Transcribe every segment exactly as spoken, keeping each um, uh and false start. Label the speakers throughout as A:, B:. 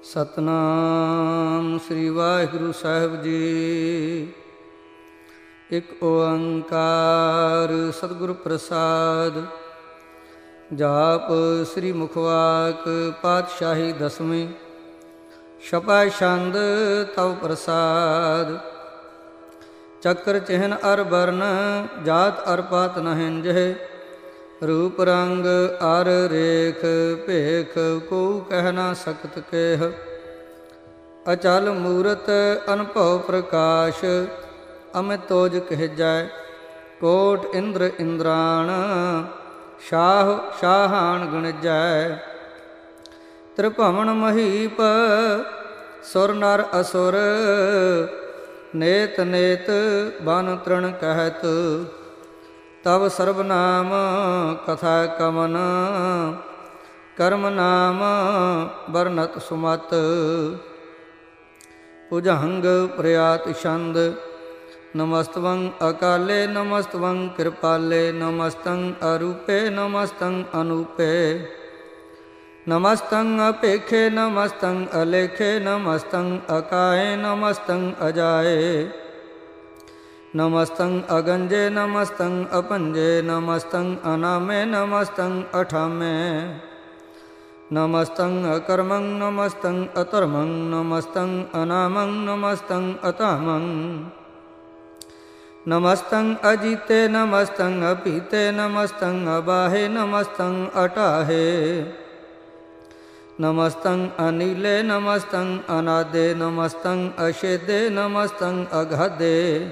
A: ਸਤਨਾਮ ਸ੍ਰੀ ਵਾਹਿਗੁਰੂ ਸਾਹਿਬ ਜੀ। ਇੱਕ ਓੰਕਾਰ ਸਤਿਗੁਰ ਪ੍ਰਸਾਦ। ਜਾਪ ਸ੍ਰੀ ਮੁਖਵਾਕ ਪਾਤਸ਼ਾਹੀ ਦਸਵੀਂ। ਛਪੈ ਛੰਦ ਤਵ ਪ੍ਰਸਾਦ। ਚੱਕਰ ਚਿਹਨ ਅਰ ਬਰਨ ਜਾਤ ਅਰ ਪਾਤ ਨ ਹਿੰਜਹਿ। रूप रंग अर रेख भेख को कह न सकत केह। अचल मूरत अनुभव प्रकाश अमित तोज कह जाय। कोट इंद्र इंद्राण शाह शाहान गण जाय। त्रिभुवन महीप सुर नर असुर नेत नेत बन तृण कहत। तब सर्वनाम कथा कमन कर्म नाम बरनत सुमत। भुजंग प्रयात छंद। नमस्तवं अकाले नमस्तवं कृपाले नमस्तं अरूपे नमस्तं अनूपे। नमस्तं अपेखे नमस्तं अलेखे नमस्तं अकाये नमस्तं अजाये। नमस्तं अगंजे नमस्तं अपंजे नमस्तं अनामे नमस्तं अठामे। नमस्तं अकर्मं नमस्तं अतर्मं नमस्तं अनामं नमस्तं अतामं। नमस्तं अजीते नमस्तं अपीते नमस्तं अबाहे नमस्तं अटाहे। नमस्तं अनीले नमस्तं अनादे नमस्तं अशेदे नमस्तं अगाधे।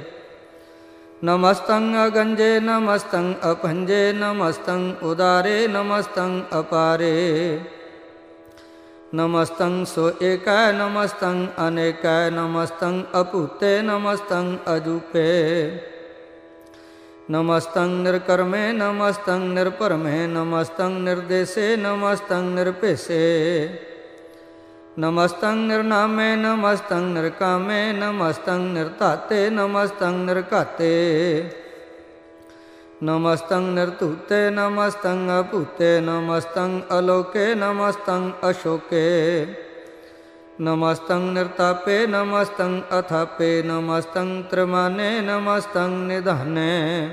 A: नमस्तं अगंजे नमस्तं अपंजे नमस्तं उदारे नमस्तं अपारे। नमस्तं सो एकाय नमस्तं अनेकाय नमस्तं अपूते नमस्तं अजूपे। नमस्तं निर्कर्मे नमस्तं निर्परमे नमस्तं निर्देशे नमस्तं निर्पेशे। नमस्तं निर्नामे नमस्तं निर्कामे नमस्तं निर्ताते नमस्तं निर्काते। नमस्तं निर्तूते नमस्तं अपूते नमस्तं अलोके नमस्तं अशोके। नमस्तं निर्तापे नमस्तं अथापे नमस्तं त्रिमाने नमस्तं निधाने।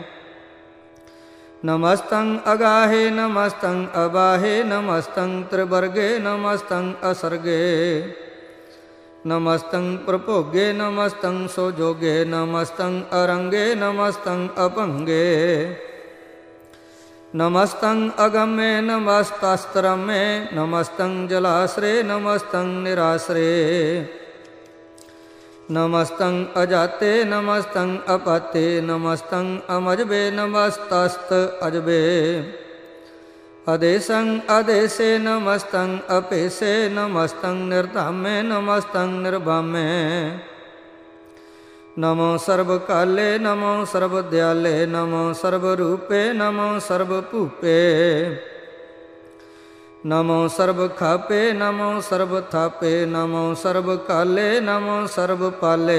A: नमस्तं अगाहे नमस्तं अबाहे नमस्तं त्रिवर्गे नमस्तं असर्गे। नमस्तं प्रभोगे नमस्तं सोजोगे नमस्तं अरंगे नमस्तं अपंगे। नमस्तं अगम्ये नमस्तास्त्रमे नमस्तं जलाश्रे नमस्तं निराश्रे। नमस्तं अजाते नमस्तं अपाते नमस्तं अमजबे नमस्तस्त अजबे। अदेशं अदेशे नमस्तं अपेशे नमस्तं निर्धामे नमस्तं निर्भामे। नमो सर्वकाले नमो सर्वदयाले नमो सर्वरूपे नमो सर्वभूपे। नमो सर्वखापे नमो सर्वथापे नमो सर्वकाले नमो सर्वपाले।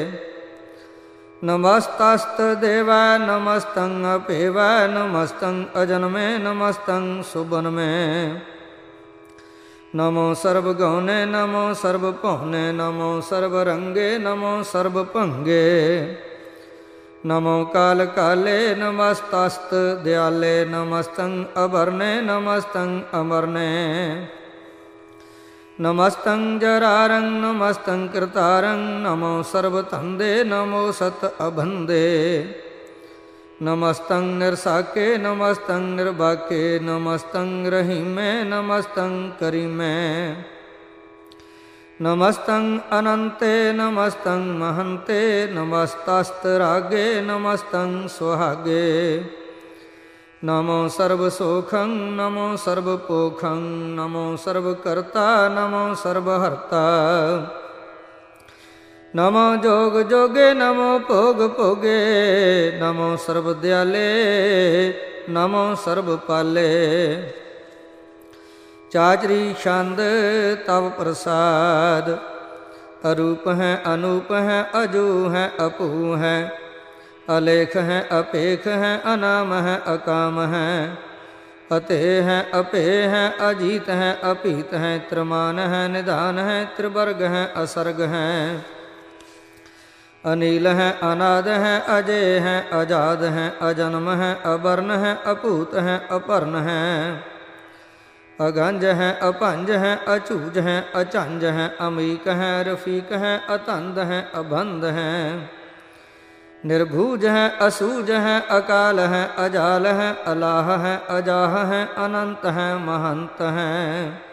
A: नमस्तस्त देवाय नमस्तं अपेवाय नमस्तं अजन्मे नमस्तं सुबन्मे। नमो सर्वगौने नमो सर्वपौने नमो सर्वरंगे नमो सर्वभंगे। नमो काल काले नमस्तस्त दयाले नमस्तं अभरणे नमस्तं अमरणे। नमस्तं जरारं नमस्तं कृतारं नमो सर्वतंदे नमो सत अबंदे। नमस्तं निर्साके नमस्तं निर्बाके नमस्तं रहीमे नमस्तं करीमे। नमस्तं अनन्ते नमस्तं महन्ते नमस्तस्तरागे नमस्तं सुहागे। नमो सर्वसोखं नमो सर्वपोखं नमो सर्वकर्ता नमो सर्वहर्ता। नमो जोग जोगे नमो भोग भोगे नमो सर्वदयाले नमो सर्वपाले। चाचरी छंद तव प्रसाद। अरूप है अनूप है अजू है अपू है। अलेख है अपेख है अनाम है अकाम है। अते हैं अपे हैं अजीत हैं अपीत हैं त्रिमान हैं निधान हैं त्रिवर्ग हैं असर्ग हैं अनिल हैं अनाद हैं अजय हैं अजाद हैं अजन्म हैं अवर्ण हैं अपूत हैं अपर्ण हैं अगंज हैं अपंज हैं अचूज हैं अचंज हैं अमीक हैं रफीक हैं अतंद हैं अबंध हैं निर्भुज हैं असूज हैं अकाल हैं अजाल हैं अलाह हैं अजाह हैं अनंत हैं महंत हैं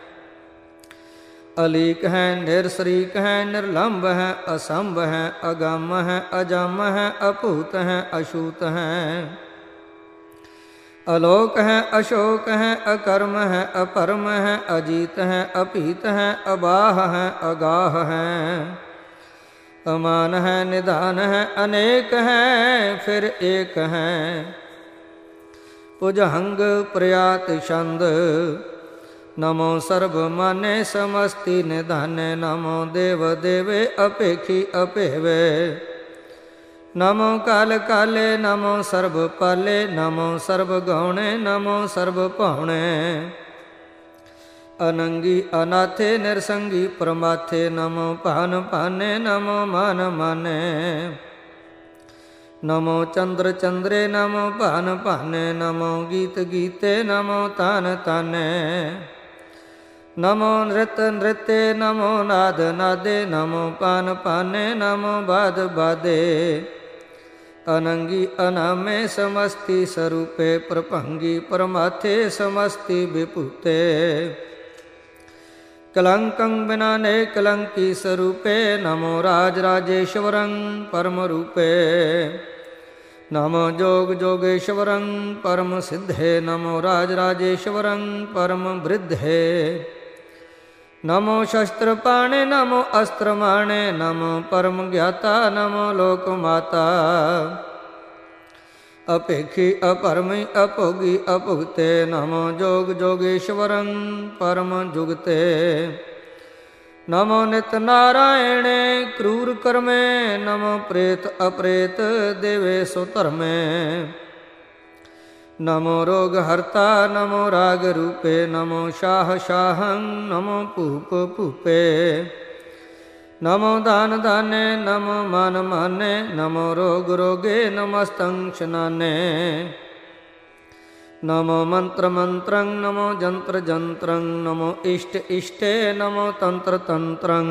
A: अलीक हैं निरशरीक हैं निर्लंब हैं असंभ हैं अगम हैं अजम हैं अपूत हैं अछूत हैं अलोक हैं अशोक हैं अकर्म हैं अपरम हैं अजीत हैं अपीत हैं अबाह हैं अगाह हैं अमान है निधान है अनेक हैं फिर एक हैं पुजहंग प्रयात छंद नमो सर्व माने समस्ति निधाने नमो देव देवे अपेखी अपेवे नमो काल काले नमो सर्व पाले नमो सर्व गौणे नमो सर्व पौणे अनंगी अनाथे निरसंगी परमाथे नमो पान पाने नमो मान माने नमो चंद्र चंद्रे नमो पान पाने नमो गीत गीते नमो तान ताने नमो नृत्य नृत्य नमो नाद नादे नमो पान पाने नमो बाद बादे अनंगी अनामे समस्ति स्वरूपे प्रपंगी परमाथे समस्ति विपुते कलंकं विनाने कलंकी स्वरूपे नमो राज राजेश्वरं परम रूपे नमो जोग जोगेश्वरं परम सिद्धे नमो राज राजेश्वरं परम वृद्धे नमो शस्त्र पाणे नमो अस्त्र माणे नमो परम ज्ञाता नमो लोक माता अपेखी अपरमी अपोगी अपुगते नमो जोग जोगेश्वरं परम जुगते नमो नित नारायणे क्रूर कर्मे नमो प्रेत अप्रेत देवे सुतर्मे नमो रोग हर्ता नमो राग रूपे नमो शाह शाहं नमो पूप पूपे नमो दान दाने नमो मान माने नमो रोग रोगे नमस्तं शनाने नमो मंत्र मंत्रं नमो जंत्र जंत्रं नमो इष्ट इष्टे नमो तंत्र तंत्रं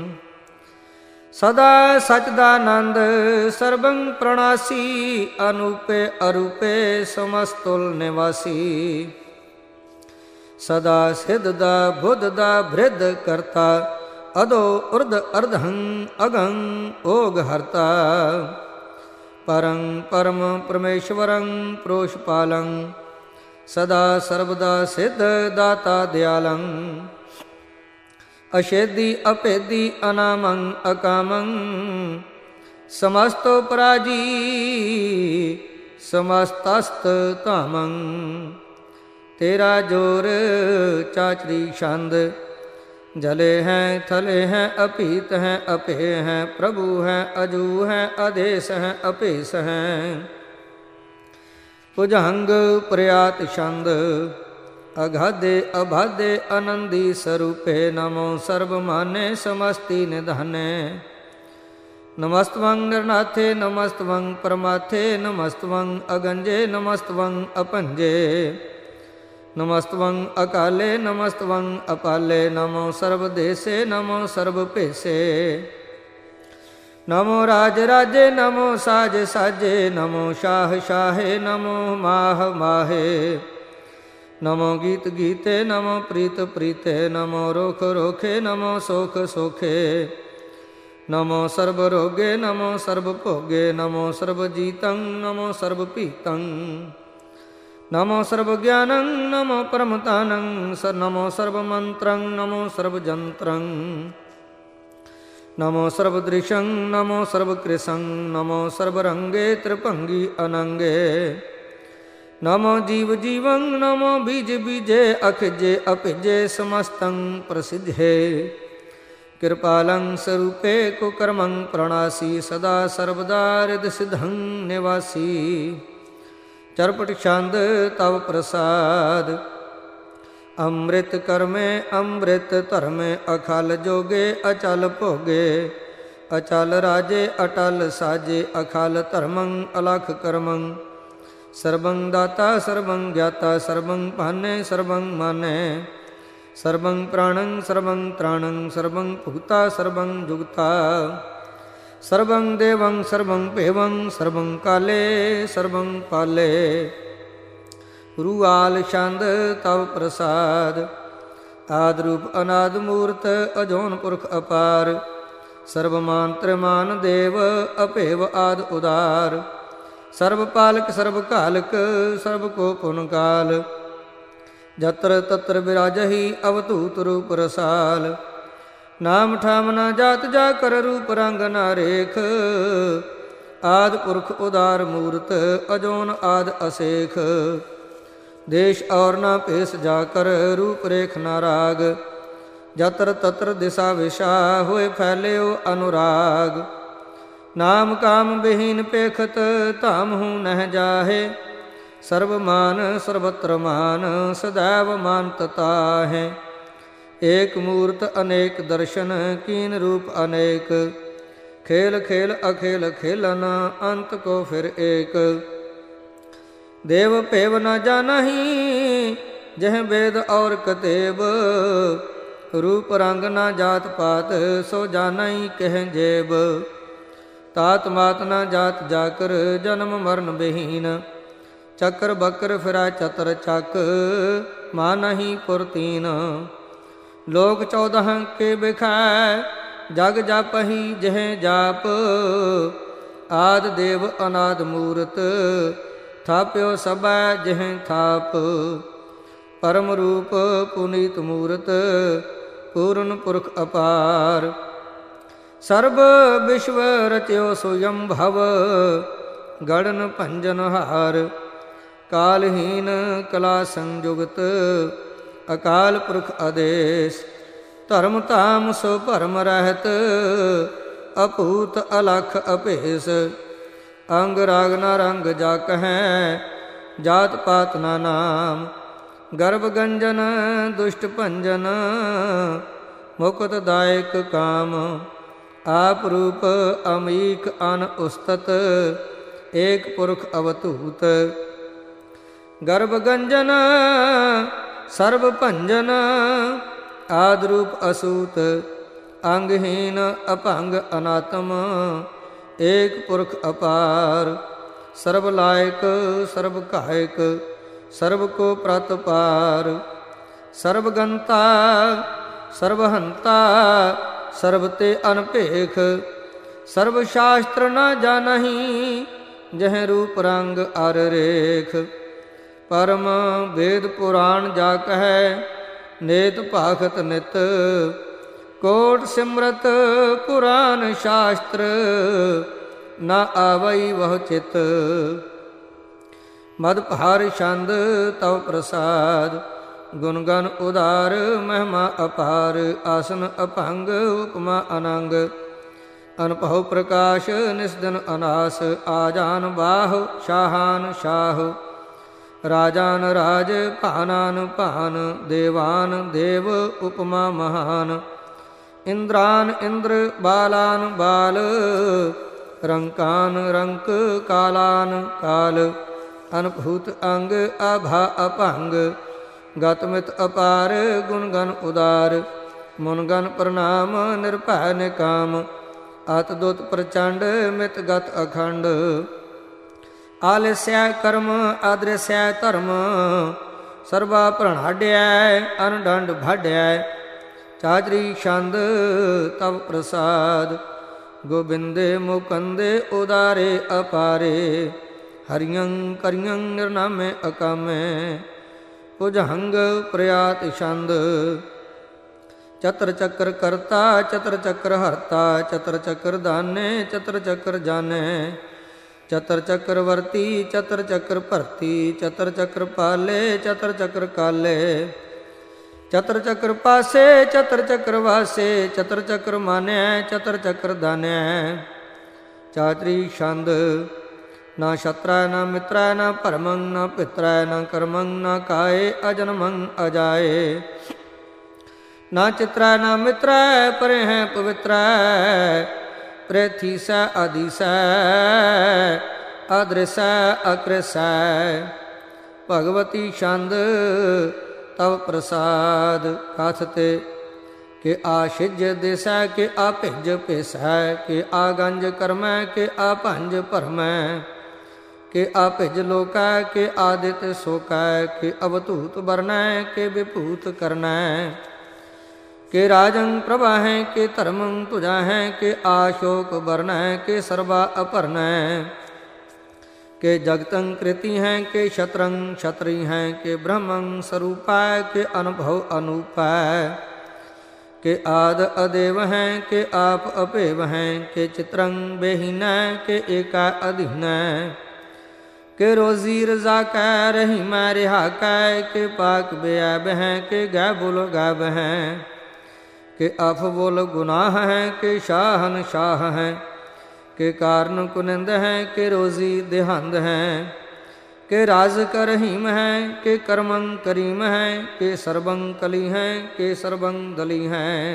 A: सदा सच्चिदानंद सर्वं प्रणासी अनूपे अरूपे समस्तुल निवासी सदा सिद्धदा बुद्धदा भृद करता अदो उर्ध अर्धं अगं ओग हर्ता परं परम परमेश्वरं प्रोषपालं सदा सर्वदा सिद्ध दाता दयालं अशेदी अपेदी अनामं अकामं समस्तो पराजी समस्तस्त तामं तेरा जोर चाचरी छंद जले हैं थले हैं अपीत हैं अपे हैं प्रभु हैं अजू हैं आदेश हैं अपेश हैं पुजहंग प्रयात छंद अघादे अभादे आनंदी स्वरूपे नमो सर्वमाने समस्ति निधाने नमस्तवं निर्नाथे नमस्तवं परमाथे नमस्तवं अगंजे नमस्तवं अपंजे नमस्तवं अकाले नमस्तवं अपाले नमो सर्वदेशे नमो सर्वपेशे नमो राज राजे नमो साज साजे नमो शाह शाहे नमो माह माहे नमो गीत गीते नमो प्रीत प्रीते नमो रोख रोखे नमो सोख सोखे नमो सर्व रोगे नमो सर्व भोगे नमो सर्व जीतं नमो सर्व पीतं नमो सर्व ज्ञानं नमो परमतानं स नमो सर्व मंत्रं नमो सर्व जंत्रं नमो सर्वदृशं नमो सर्वकृशं नमो सर्वरंगे त्रिपंगी अनंगे नमो जीव जीवं नमो बीज बीजे अखिजे अपिजे समस्तं प्रसिद्धे कृपालं स्वरूपे कुकर्मं प्रणासी सदा सर्वदा हृदय सिद्धं निवासी ਚਰਪਟ ਛੰਦ ਤਵ ਪ੍ਰਸਾਦ। ਅੰਮ੍ਰਿਤ ਕਰਮੇ ਅੰਮ੍ਰਿਤ ਧਰਮੇ ਅਖਲ ਜੋਗੇ ਅਚਲ ਭੋਗੇ। ਅਚਲ ਰਾਜੇ ਅਟਲ ਸਾਜੇ ਅਖਲ ਧਰਮੰ ਅਲਖ ਕਰਮੰ। ਸਰਬੰ ਦਾਤਾ ਸਰਬੰ ਗਿਆਤਾ ਸਰਬੰ ਭਾਨੇ ਸਰਬੰ ਮਾਨੈ। ਸਰਬੰ ਪ੍ਰਾਣੰ ਸਰਬੰ ਤ੍ਰਾਣੰ ਸਰਬੰ ਭੁਗਤਾ ਸਰਬੰ ਜੁਗਤਾ। ਸਰਬੰ ਦੇਵੰ ਸਰਬੰ ਭੇਵੰ ਸਰਬੰ ਕਾਲੇ ਸਰਬੰ ਪਾਲੇ। ਰੂਆਲ ਛੰਦ ਤਵ ਪ੍ਰਸਾਦ। ਆਦ ਰੂਪ ਅਨਾਦ ਮੂਰਤ ਅਜੋਨ ਪੁਰਖ ਅਪਾਰ। ਸਰਬ ਮਾਨ ਤ੍ਰਿਮਾਨ ਦੇਵ ਅਭੇਵ ਆਦ ਉਦਾਰ। ਸਰਬ ਪਾਲਕ ਸਰਬ ਘਾਲਕ ਸਰਬ ਕੋ ਪੁਨ ਕਾਲ। ਜਤਰ ਤਤਰ ਬਿਰਾਜਹੀ ਅਵਧੂਤ ਰੂਪ ਰਸਾਲ। ਨਾਮ ਠਾਮ ਨਾ ਜਾਤ ਜਾ ਕਰ ਰੂਪ ਰੰਗ ਨਾ ਰੇਖ। ਆਦ ਪੁਰਖ ਉਦਾਰ ਮੂਰਤ ਅਜੋਨ ਆਦ ਅਸੇਖ। ਦੇਸ਼ ਔਰ ਨਾ ਭੇਸ ਜਾ ਕਰ ਰੂਪ ਰੇਖ ਨਾ ਰਾਗ। ਜਤਰ ਤਤਰ ਦਿਸ਼ਾ ਵਿਸ਼ਾ ਹੋਏ ਫੈਲਿਓ ਅਨੁਰਾਗ। ਨਾਮ ਕਾਮ ਬਿਹੀਨ ਪੇਖਤ ਧਾਮ ਹੂੰ ਨਹਿ ਜਾਹੇ। ਸਰਬ ਮਾਨ ਸਰਬਤਰ ਮਾਨ ਸदैव ਮਾਨਤ ਤਾਹੇ। ਏਕ ਮੂਰਤ ਅਨੇਕ ਦਰਸ਼ਨ ਕੀਨ ਰੂਪ ਅਨੇਕ। ਖੇਲ ਖੇਲ ਅਖੇਲ ਖੇਲਨ ਅੰਤ ਕੋ ਫਿਰ ਏਕ। ਦੇਵ ਭੇਵ ਨ ਜਾਨਹੀ ਜਹ ਵੇਦ ਔਰ ਕਤੇਬ। ਰੂਪ ਰੰਗ ਨਾ ਜਾਤ ਪਾਤ ਸੋ ਜਾਨਈ ਕਹਿ ਜੇਬ। ਤਾਤ ਮਾਤ ਨਾ ਜਾਤ ਜਾਕਰ ਜਨਮ ਮਰਨ ਬਹੀਨ। ਚੱਕਰ ਬਕਰ ਫਿਰੈ ਚਤਰ ਚੱਕ ਮਾਨਹੀ ਪੁਰਤੀਨ। ਲੋਕ ਚੌਦਹ ਕੇ ਬਿਖੈ ਜਗ ਜਾਪਹੀ ਜਹ ਜਾਪ। ਆਦ ਦੇਵ ਅਨਾਦ ਮੂਰਤ ਥਾਪਿਓ ਸਭੈ ਜਹ ਥਾਪ। ਪਰਮ ਰੂਪ ਪੁਨੀਤ ਮੂਰਤ ਪੂਰਨ ਪੁਰਖ ਅਪਾਰ। ਸਰਬ ਵਿਸ਼ਵ ਰਚਿਓ ਸੁਯੰ ਭਵ ਗੜਨ ਭੰਜਨ ਹਾਰ। ਕਾਲਹੀਨ ਕਲਾ ਸੰਜੁਗਤ ਅਕਾਲ ਪੁਰਖ ਆਦੇਸ਼। ਧਰਮ ਧਾਮ ਸੋ ਭਰਮ ਰਹਿਤ ਅਭੂਤ ਅਲਖ ਅਭੇਸ। ਅੰਗ ਰਾਗ ਨਾ ਰੰਗ ਜਾ ਕਹੈ ਜਾਤ ਪਾਤ ਨਾ ਨਾਮ। ਗਰਭ ਗੰਜਨ ਦੁਸ਼ਟ ਭੰਜਨ ਮੁਕਤ ਦਾਇਕ ਕਾਮ। ਆਪ ਰੂਪ ਅਮੀਕ ਅਨ ਉਸਤਤ ਏਕ ਪੁਰਖ ਅਵਧੂਤ। ਗਰਭ ਗੰਜਨ ਸਰਬ ਭੰਜਨ ਆਦ ਰੂਪ ਅਸੂਤ। ਅੰਗਹੀਨ ਅਭੰਗ ਅਨਾਤਮ ਏਕ ਪੁਰਖ ਅਪਾਰ। ਸਰਬ ਲਾਇਕ ਸਰਬ ਘਾਇਕ ਸਰਬ ਕੋ ਪ੍ਰਤ ਪਾਰ। ਸਰਬ ਗੰਤਾ ਸਰਬ ਹੰਤਾ ਸਰਬ ਤੇ ਅਨਭੇਖ। ਸਰਬ ਸ਼ਾਸਤਰ ਨਾ ਜਾਣਹੀ ਜਹ ਰੂਪ ਰੰਗ ਅਰ ਰੇਖ। ਪਰਮ ਵੇਦ ਪੁਰਾਣ ਜਾ ਕਹੈ ਨੇਤ ਭਾਖਤ ਨਿਤ। ਕੋਟ ਸਿਮਰਤ ਪੁਰਾਨ ਸ਼ਾਸਤਰ ਨਾ ਆਵਈ ਵਹ ਚਿਤ। ਮਦ ਭਾਰ ਛੰਦ ਤਵ ਪ੍ਰਸਾਦ। ਗੁਣ ਗਨ ਉਦਾਰ ਮਹਿਮਾ ਅਪਾਰ। ਆਸਨ ਅਭੰਗ ਉਪਮਾ ਅਨੰਗ। ਅਨਭਉ ਪ੍ਰਕਾਸ਼ ਨਿਸਦਨ ਅਨਾਸ। ਆਜਾਨ ਬਾਹ ਸ਼ਾਹਾਨ ਸ਼ਾਹ। ਰਾਜਾਨ ਰਾਜ ਭਾਨਾਨ ਭਾਨ। ਦੇਵਾਨ ਦੇਵ ਉਪਮਾ ਮਹਾਨ। ਇੰਦਰਾਨ ਇੰਦਰ ਬਾਲਾਨ ਬਾਲ। ਰੰਕਾਨ ਰੰਕ ਕਾਲਾਨ ਕਾਲ। ਅਨਭੂਤ ਅੰਗ ਆਭਾ ਅਭੰਗ। ਗਤ ਮਿਤ ਅਪਾਰ ਗੁਣ ਗਨ ਉਦਾਰ। ਮੁਨ ਗਨ ਪ੍ਰਣਾਮ ਨਿਰਭੈ ਨਿਕਾਮ। ਅਤ ਦੁਤ ਪ੍ਰਚੰਡ ਮਿਤ ਗਤ ਅਖੰਡ। ਆਲਸੈ ਕਰਮ ਆਦਰਸੈ ਧਰਮ। ਸਰਬਾ ਪ੍ਰਣਾਡਿਐ ਅਨਡੰਡ ਭਾਡਿਐ। ਚਾਦਰੀ ਛੰਦ ਤਵ ਪ੍ਰਸਾਦ। ਗੋਬਿੰਦੇ ਮੁਕੰਦੇ ਉਦਾਰੇ ਅਪਾਰੇ। ਹਰਿਯੰ ਕਰਿਯੰ ਨਿਰਨਾਮੇ ਅਕਾਮੇ। ਭੁਜੰਗ ਪ੍ਰਿਆਤ ਛੰਦ। ਚਤਰ ਚੱਕਰ ਕਰਤਾ ਚਤਰ ਚੱਕਰ ਹਰਤਾ। ਚਤਰ ਚੱਕਰ ਦਾਨੇ ਚਤਰ ਚੱਕਰ ਜਾਣੇ। ਚਤਰ ਚੱਕਰ ਵਰਤੀ ਚਤਰ ਚੱਕਰ ਭਰਤੀ। ਚਤਰ ਚੱਕਰ ਪਾਲੇ ਚਤਰ ਚੱਕਰ ਕਾਲੇ। ਚਤਰ ਚੱਕਰ ਪਾਸੇ ਚਤਰ ਚੱਕਰ ਵਾਸੇ। ਚਤਰ ਚੱਕਰ ਮਾਨਿਆ ਚਤਰ ਚੱਕਰ ਦਾਨਿਆ। ਚਾਤਰੀ ਛੰਦ ਨਾ ਸ਼ਤਰੈ ਨਾ ਮਿਤਰੈ ਨਾ ਭਰਮੰ ਨਾ ਪਿਤਰੈ ਨਾ ਕਰਮੰ ਨਾ ਕਾਏ ਅਜਨਮੰ ਅਜਾਏ। ਨਾ ਚਿਤਰੈ ਨਾ ਮਿਤਰੈ ਪਰੇ ਹੈ ਪਵਿੱਤਰੈ ਪ੍ਰੇਥੀਸੈ ਆਦੀਸੈ ਅਦ੍ਰਿਸੈ ਅਕ੍ਰਿਸੈ। ਭਗਵਤੀ ਛੰਦ ਤਵ ਪ੍ਰਸਾਦ ਕਥ ਤੇ ਕਿ ਆ ਛਿਜ ਦਿਸੈ ਕਿ ਆ ਭਿਜ ਭਿਸੈ ਕਿ ਆ ਗੰਜ ਕਰਮੈ ਕਿ ਆ ਭੰਜ ਭਰਮੈ ਕਿ ਆ ਭਿਜ ਲੋਕੈ ਕਿ ਆਦਿਤ ਸੋਕੈ ਕਿ ਅਵਧੂਤ ਵਰਨੈ ਕਿ ਵਿਭੂਤ ਕਰਨੈ ਕਿ ਰਾਜੰ ਪ੍ਰਭਾਹੈ ਕਿ ਧਰਮੰ ਤੁਜਾਹੈ ਕਿ ਆਸ਼ੋਕ ਵਰਨੈ ਕਿ ਸਰਬਾ ਅਪਰਨੈ ਕਿ ਜਗਤੰ ਕ੍ਰਿਤੀ ਹੈ ਕਿ ਸ਼ਤਰੰ ਛਤਰੀ ਹੈ ਕਿ ਬ੍ਰਹਮੰ ਸਰੂਪੈ ਕਿ ਅਨੁਭਵ ਅਨੂਪੈ ਕਿ ਆਦ ਅਦੇਵ ਹੈ ਕਿ ਆਪ ਅਭੇਵ ਹੈ ਕਿ ਚਿਤਰੰ ਬੇਹੀਨੈ ਕਿ ਏਕਾ ਅਧੀਨੈ ਕਿ ਰੋਜ਼ੀ ਰਜ਼ਾ ਕੈ ਰਹੀ ਮੈਂ ਰਿਹਾ ਕੈ ਕਿ ਪਾਕ ਬੇਅਬ ਹੈ ਕਿ ਗੈ ਬੁਲ ਗੈਬ ਹੈ ਕਿ ਅਫ ਬੁਲ ਗੁਨਾਹ ਹੈ ਕਿ ਸ਼ਾਹਨ ਸ਼ਾਹ ਹੈ ਕਿ ਕਾਰਨ ਕੁਨਿੰਦ ਹੈ ਕਿ ਰੋਜ਼ੀ ਦੇਹੰਦ ਹੈ ਕਿ ਰਾਜ ਕਰਹੀਮ ਹੈ ਕਿ ਕਰਮੰ ਕਰੀਮ ਹੈ ਕਿ ਸਰਬੰ ਕਲੀ ਹੈ ਕਿ ਸਰਬੰ ਦਲੀ ਹੈ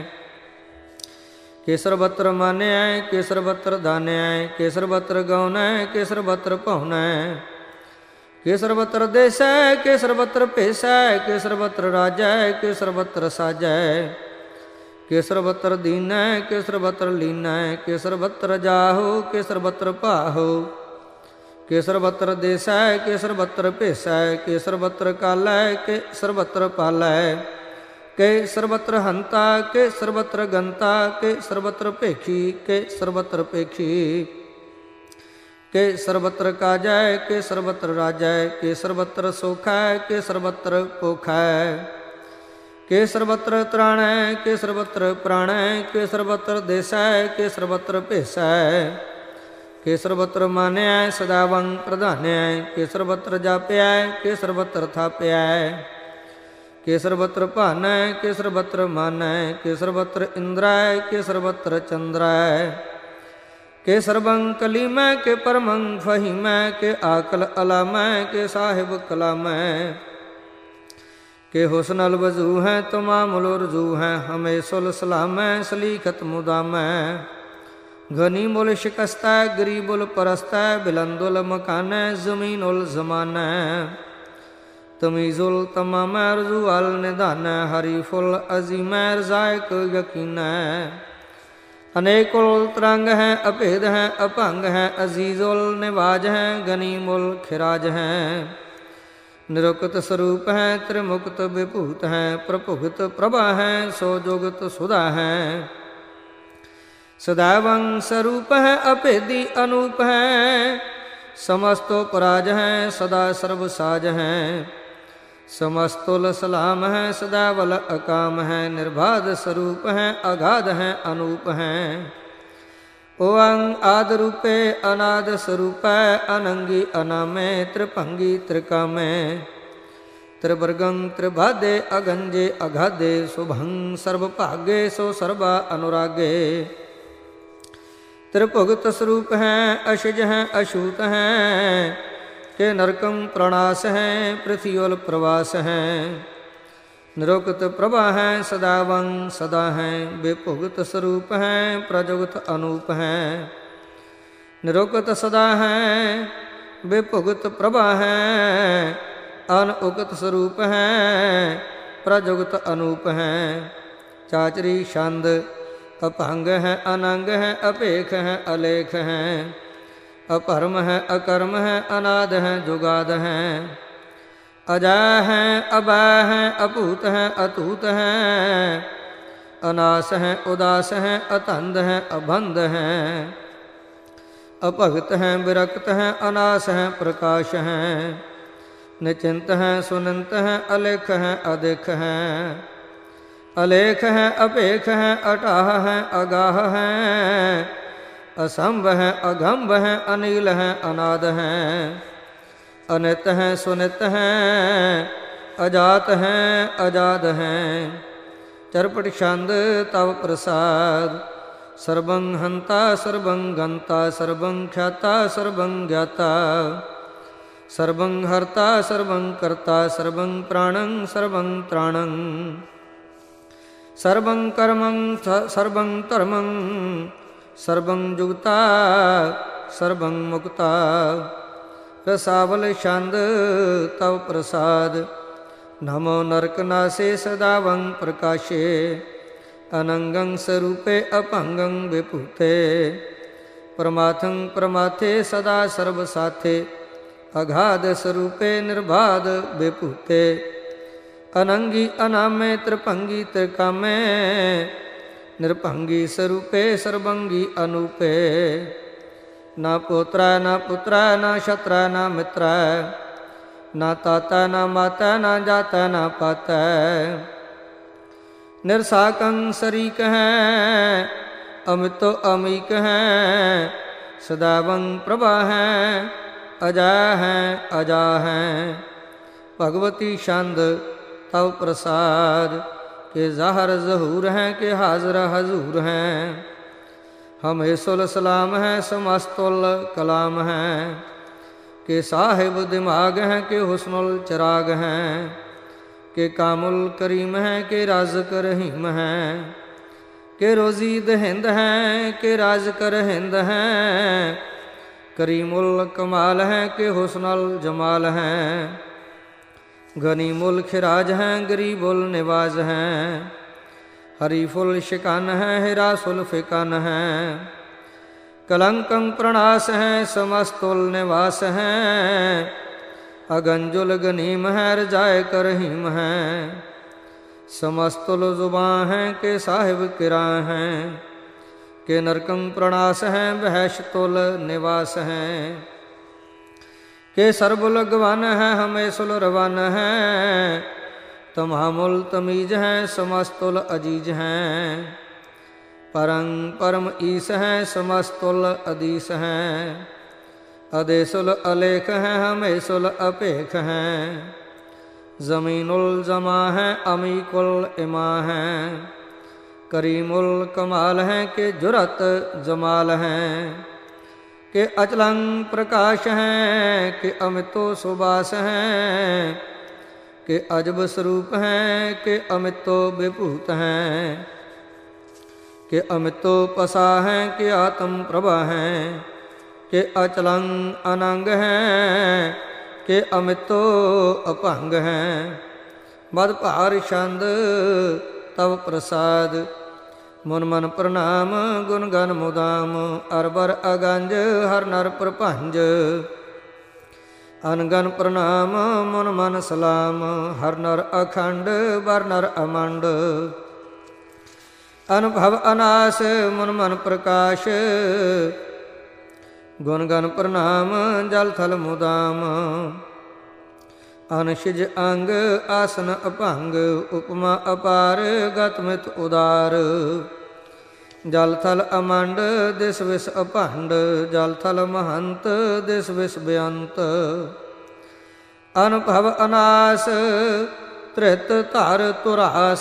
A: ਕਿ ਸਰਬਤਰ ਮਾਨਿਆ ਕਿ ਸਰਬਤਰ ਦਾਨਿਆ ਕਿ ਸਰਬਤਰ ਗਉਨੈ ਕਿ ਸਰਬਤਰ ਭਉਨੈ ਕਿ ਸਰਬਤਰ ਦੇਸੈ ਕਿ ਸਰਬਤਰ ਭੇਸੈ ਕਿ ਸਰਬਤਰ ਰਾਜੈ ਕਿ ਸਰਬਤਰ ਸਾਜੈ ਕਿ ਸਰਬਤਰ ਦੀਨੈ ਕਿ ਸਰਬਤਰ ਲੀਨੈ ਕਿ ਸਰਬਤਰ ਜਾਹੋ ਕਿ ਸਰਬਤਰ ਭਾਹੋ ਕਿ ਸਰਬਤਰ ਦੇਸੈ ਕਿ ਸਰਬਤਰ ਭੇਸੈ ਕਿ ਸਰਬਤਰ ਕਾਲੈ ਕਿ ਸਰਬਤਰ ਪਾਲੈ ਕਿ ਸਰਬਤਰ ਹੰਤਾ ਕਿ ਸਰਬਤਰ ਗੰਤਾ ਕਿ ਸਰਬਤਰ ਭੇਖੀ ਕਿ ਸਰਬਤਰ ਭੇਖੀ ਕਿ ਸਰਬਤਰ ਕਾਜੈ ਕਿ ਸਰਬਤਰ ਰਾਜੈ ਕਿ ਸਰਬਤਰ ਸੋਖੈ ਕਿ ਸਰਬਤਰ ਪੋਖੈ ਕਿ ਸਰਬਤਰ ਤ੍ਰਾਣੈ ਕਿ ਸਰਬਤਰ ਪ੍ਰਾਣੈ ਕਿ ਸਰਬਤਰ ਦੇਸੈ ਕਿ ਸਰਬਤਰ ਭੇਸੈ ਕਿ ਸਰਬਤਰ ਮਾਨਿਆ ਸਦਾਵੰ ਪ੍ਰਧਾਨਿਆ ਕਿ ਸਰਬਤਰ ਜਾਪਿਆ ਕਿ ਸਰਬਤਰ ਥਾਪਿਆ ਕਿ ਸਰਬਤਰ ਭਾਨੈ ਕਿ ਸਰਬਤਰ ਮਾਨੈ ਕਿ ਸਰਬਤਰ ਇੰਦਰੈ ਕਿ ਸਰਬਤਰ ਚੰਦਰੈ ਕਿ ਸਰਬੰ ਕਲੀਮੈ ਕਿ ਪਰਮੰ ਫਹੀਮੈ ਕਿ ਆਕਲ ਅਲਾਮੈ ਕਿ ਸਾਹਿਬ ਕਲਾਮੈ ਕਿ ਹੁਸਨ ਅਲ ਵਜ਼ੂ ਹੈ ਤਮਾਮੁਲ ਰਜੂ ਹੈ ਹਮੇ ਸੁਲ ਸਲਾਮੈ ਸਲੀਖਤ ਮੁਦਾਮੈ ਘਨੀ ਮੁਲ ਸ਼ਿਕਸਤੈ ਗਰੀਬੁਲ ਪਰਸਤੈ ਬਿਲੰਦੁਲ ਮਕਾਨੈ ਜ਼ਮੀਨੁਲ ਜ਼ਮਾਨੈ ਤਮੀਜ਼ੁਲ ਤਮਾਮੈ ਰਜੂ ਅਲ ਨਿਧਾਨੈ ਹਰੀਫੁਲ ਅਜ਼ੀਮੈ ਰਜ਼ਾਇਕ ਯਕੀਨੈ ਅਨੇਕੁਲ ਤਰੰਗ ਹੈ ਅਭੇਦ ਹੈ ਅਭੰਗ ਹੈ ਅਜ਼ੀਜ਼ੁਲ ਨਿਵਾਜ ਹੈ ਗਨੀਮੁਲ ਖਿਰਾਜ ਹੈ ਨਿਰੁਕਤ ਸਰੂਪ ਹੈ ਤ੍ਰਿਮੁਕਤ ਵਿਭੂਤ ਹੈ ਪ੍ਰਭੁਗਤ ਪ੍ਰਭਾ ਹੈ ਸੋ ਜੁਗਤ ਸੁਧਾ ਹੈ ਸਦਾਵੰ ਸਰੂਪ ਹੈ ਅਭੇਦੀ ਅਨੂਪ ਹੈ ਸਮਸਤੋ ਪਰਾਜ ਹੈ ਸਦਾ ਸਰਬ ਸਾਜ ਹੈ ਸਮਸਤੁਲ ਸਲਾਮ ਹੈ ਸਦਾ ਵਲ ਅਕਾਮ ਹੈ ਨਿਰਬਾਧ ਸਰੂਪ ਹੈ ਅਗਾਧ ਹੈ ਅਨੂਪ ਹੈ ਓੰ ਆਦ ਰੂਪੇ ਅਨਾਦ ਸਰੂਪੈ ਅਨੰਗੀ ਅਨਾਮੇ ਤ੍ਰਿਭੰਗੀ ਤ੍ਰਿਕਾਮੇ ਤ੍ਰਿਵਰਗੰ ਤ੍ਰਿਬਾਧੇ ਅਗੰਜੇ ਅਗਾਧੇ ਸੁਭੰ ਸਰਬ ਭਾਗੇ ਸੋ ਸਰਬਾ ਅਨੁਰਾਗੇ ਤ੍ਰਿਭੁਗਤ ਸਰੂਪ ਹੈ ਅਸ਼ਜ ਹੈ ਅਛੂਤ ਹੈ ਕਿ ਨਰਕੰ ਪ੍ਰਣਾਸ ਹੈ ਪ੍ਰਿਥਿਉਲ ਪ੍ਰਵਾਸ ਹੈ ਨਿਰੁਕਤ ਪ੍ਰਭਾ ਹੈ ਸਦਾਵੰ ਸਦਾ ਹੈ ਬੇਭੁਗਤ ਸਰੂਪ ਹੈ ਪ੍ਰਜੁਗਤ ਅਨੂਪ ਹੈ ਨਿਰੁਕਤ ਸਦਾ ਹੈ ਬੇਭੁਗਤ ਪ੍ਰਭਾ ਹੈ ਅਨਉਕਤ ਸਰੂਪ ਹੈ ਪ੍ਰਜੁਗਤ ਅਨੂਪ ਹੈ ਚਾਚਰੀ ਛੰਦ ਅਭੰਗ ਹੈ ਅਨੰਗ ਹੈ ਅਭੇਖ ਹੈ ਅਲੇਖ ਹੈ ਅਪਰਮ ਹੈ ਅਕਰਮ ਹੈ ਅਨਾਦ ਹੈ ਜੁਗਾਦ ਹੈ ਅਜਾ ਹੈ ਅਬਾ ਹੈ ਅਭੂਤ ਹੈ ਅਤੂਤ ਹੈ ਅਨਾਸ ਹੈ ਉਦਾਸ ਹੈ ਅਤੰਦ ਹੈ ਅਬੰਧ ਹੈ ਅਭਗਤ ਹੈ ਵਿਰਕਤ ਹੈ ਅਨਾਸ ਹੈ ਪ੍ਰਕਾਸ਼ ਹੈ ਨਿਚਿੰਤ ਹੈ ਸੁਨੰਤ ਹੈ ਅਲੇਖ ਹੈ ਅਦੇਖ ਹੈ ਅਲੇਖ ਹੈ ਅਭੇਖ ਹੈ ਅਟਾਹ ਹੈ ਅਗਾਹ ਹੈ ਅਸੰਭ ਹੈ ਅਗੰਭ ਹੈ ਅਨੀਲ ਹੈ ਅਨਾਦ ਹੈ ਅਨਿਤ ਹੈ ਸੁਨਿਤ ਹੈ ਅਜਾਤ ਹੈ ਅਜਾਦ ਹੈ ਚਰਪਟ ਛੰਦ ਤਵ ਪ੍ਰਸਾਦ सर्वं हंता सर्वं गंता सर्वं ख्याता सर्वं ज्ञाता सर्वं हर्ता सर्वं कर्ता सर्वं प्राणं सर्वं त्राणं सर्वं कर्मं सर्वं धर्मं सर्वं जुगता सर्वं मुक्ता रसावल छंद तव प्रसाद नमो नरकनाशे सदावं प्रकाशे अनंगं स्वरूपे अपंगं विभूते परमाथं प्रमाथे सदा सर्वसाथे अगाध स्वरूपे निर्बाध विभूते अनंगी अनामे त्रिभंगी त्रिकामे निर्भंगी स्वरूपे सर्वंगी अनूपे न पोत्रा न पुत्रा न शत्रा न मित्रा न ताता न माता न जाता न पाता निरसाकं शरीक है अमितो अमीक है सदावं प्रभा है अजा है अजा है भगवती छंद तव प्रसाद के ज़ाहर ज़हूर हैं के हाज़र हजूर हैं हम सुल सलाम हैं समस्तुल कलाम हैं के साहिब दिमाग हैं के हुस्नुल चिराग हैं के कामुल करीम हैं के राज़ रहीम हैं के रोज़ी दहिंद हैं के राज कर हिंद हैं करीमुल कमाल हैं के हुस्नुल जमाल हैं गनीमुल खिराज हैं गरीबुल निवाज हैं हरीफुल शिकान हैं हिरासुल फिकान हैं कलंकं प्रणास हैं समस्तुल निवास हैं अगंजुल गनीम है रजाय करहीम हैं समस्तुल जुबां हैं के साहिब किरा हैं के नरकं प्रणास हैं बहशतुल निवास हैं के सर्बुल गवन हैं हमें सुल रवन हैं तमामुल तमीज हैं समस्तुल अजीज हैं परं परम ईस हैं समस्तुल अदीस हैं अदेसुल अलेख हैं हमें सुल अपेख हैं ज़मीनुल जमा हैं अमीकुल इमा हैं करीमुल कमाल हैं के जुरत जमाल हैं के अचलं प्रकाश हैं के अमितो सुबास हैं के अजब स्वरूप हैं के अमितो विभूत हैं के अमितो पसा हैं के आत्म प्रभा हैं के अचलं अनंग हैं के अमितो अपंग हैं मद भार छंद तव प्रसाद मुन मन प्रणाम गुण गन मुदाम अरबर अगंज हर नर प्रपंज अनगन प्रणाम मुन मन सलाम हर नर अखंड बर नर अमंड अनुभव अनास मुन मन प्रकाश गुण गन प्रणाम जल थल मुदाम अनशिज अंग आसन अभंग उपमा अपार गतमित उदार जल थल अमंड दिस विस अभंड जल थल महंत दिस विस बेअंत अनुभव अनास त्रित धर तुरास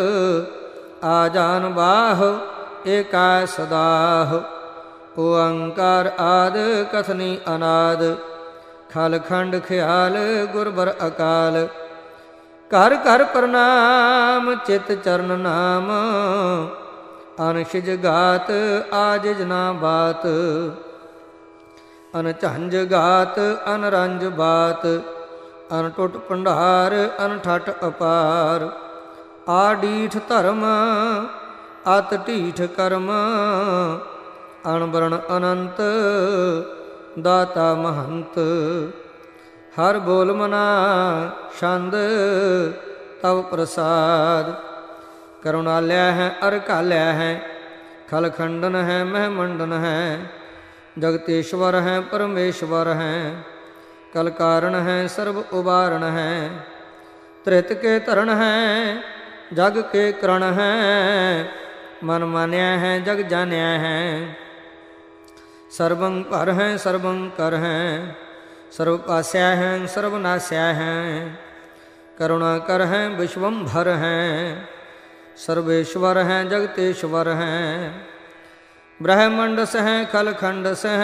A: आजान बाह एका सदाह ओंकार आद कथनी अनाद खल खंड ख्याल गुरबर अकाल कर कर प्रणाम चित चरण नाम अनशिज गात आजिज ना बात अनझंझ गात अनरंज बात अनटुट भंडार अनठट अपार आडीठ धर्म अत ढीठ कर्म अणबरण अनंत दाता महंत हर बोल मना छंद तव प्रसाद करुणालय है अरकालय है खलखंडन है महमंडन है जगतेश्वर है परमेश्वर है कलकारण है सर्व उबारण है त्रित के तरण है जग के करण है मन मान्या है जग जान्या है सर्वं पर हैं सर्वं कर हैं सर्व पास्या हैं सर्वनाश्या हैं करुणा कर हैं विश्वम भर हैं सर्वेश्वर हैं जगतेश्वर हैं ब्रह्मंड सह खल खंड सह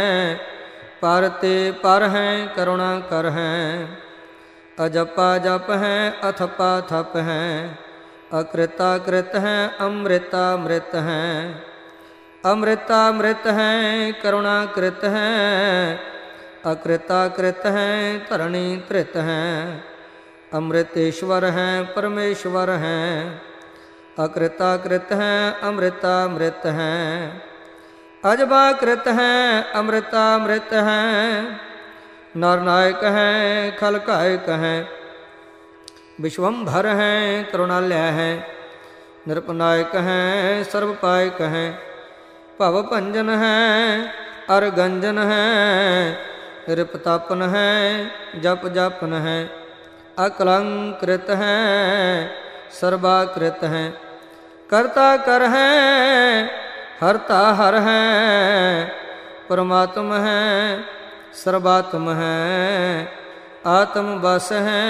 A: पर ते पर हैं करुणा कर हैं। अजपा जप हैं अथपा थप हैं अकृता कृत हैं अमृता मृत हैं। अमृता मृत हैं करुणा कृत हैं अकृता कृत हैं धरणी धृत हैं। अमृतेश्वर हैं परमेश्वर हैं अकृता कृत हैं अमृता मृत हैं। अजबा कृत हैं अमृता मृत हैं। नर नायक हैं खलकायक हैं विश्वम्भर हैं करुणालय हैं। नृपनायक हैं सर्वपायक हैं भव भंजन हैं अरगंजन हैं। रिपतापन हैं जप जापन हैं अकलंकृत हैं सर्वाकृत हैं। कर्ता कर हैं हरता हर हैं परमात्म हैं सर्वात्म हैं। आत्म बस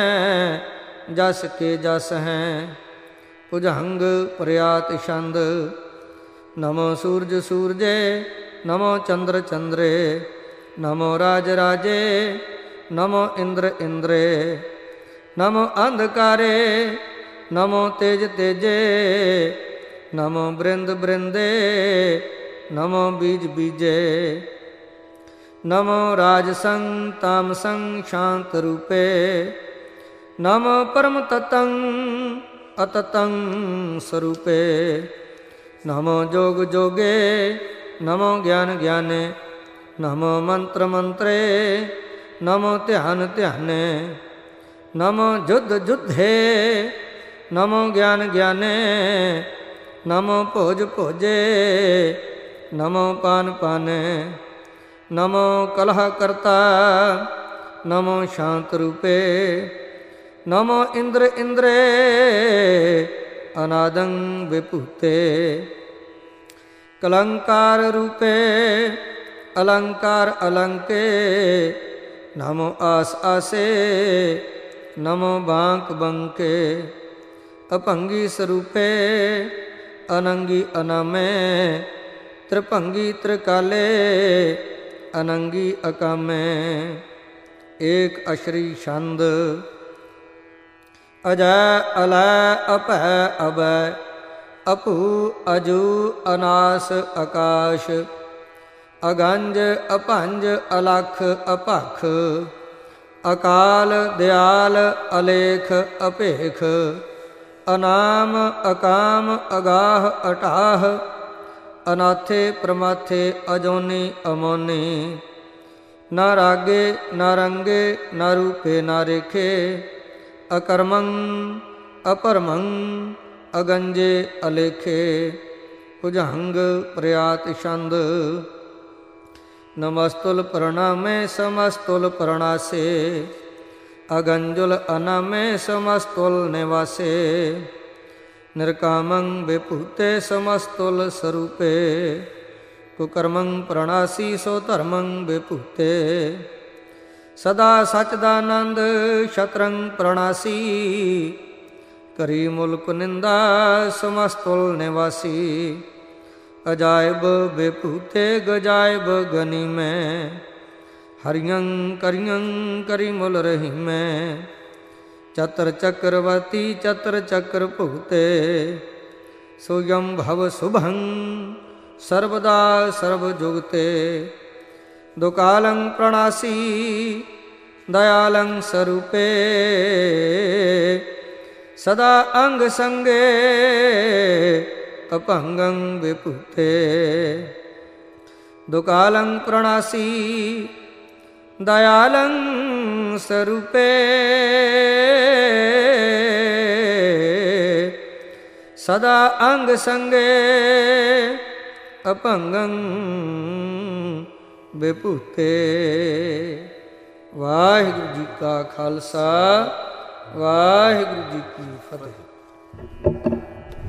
A: हैं जस के जस हैं। भुजंग प्रयात छंद नमो सूरज सूरजे नमो चंद्र चंद्रे। नमो राज राजे नमो इंद्र इंद्रे। नमो अंधकारे नमो तेज तेजे। नमो बृंद बृंदे नमो बीज बीजे। नमो राजसं तामसं शांत रूपे। नमो परम ततं अततं स्वरूपे। नमो जोग जोगे नमो ज्ञान ज्ञाने। नमो मंत्र मंत्रे नमो ध्यान ध्याने। नमो युद्ध युद्धे नमो ज्ञान ज्ञाने। नमो भोज भोजे नमो पान पाने। नमो कलह करता नमो शांत रूपे। नमो इंद्र इंद्रे अनादं विभूते। कलंकार रूपे अलंकार अलंके। नमो आस आसे नमो बांक बंके। अपंगी स्वरूपे अनंगी अनामे। त्रिभंगी त्रिकाले अनंगी अकामे। एक अश्री छंद अजय अलय अपह अभय अपू अजू अनास आकाश। अगंज अपंज अलख अपख। अकाल दयाल अलेख अपेख। अनाम अकाम अगाह अटाह। अनाथे प्रमाथे अजोनी अमोनी। न रागे न रंगे न रूपे न रेखे। अकर्मं अपरमं अगंजे अलेखे। भुजंग प्रयात छंद नमस्तुल प्रणामे समस्तुल प्रणासे। अगंजुल अनामे समस्तुल निवासे। निर्कामं विभूते समस्तुल स्वरूपे। कुकर्मं प्रणासी सो धर्मं विभूते। सदा सचदानंद शत्रंग प्रणासी। करी मुल्क निंदा समस्तुल निवासी। अजायब विभूते गजायब गनी में। हरियं करियं करी मुल रही में। चतर चक्रवर्ती चतर चक्र भुगते। सोयम भव शुभं सर्वदा सर्वजुगते। दुकालं प्रणासी दयालं स्वरूपे। सदा अंग संगे अपंगं विभूते। दुकालं प्रणासी दयालं स्वरूपे। सदा अंग संगे अपंगं विभूते। वाहिगुरु जी का खालसा वाहिगुरु जी की फतेह।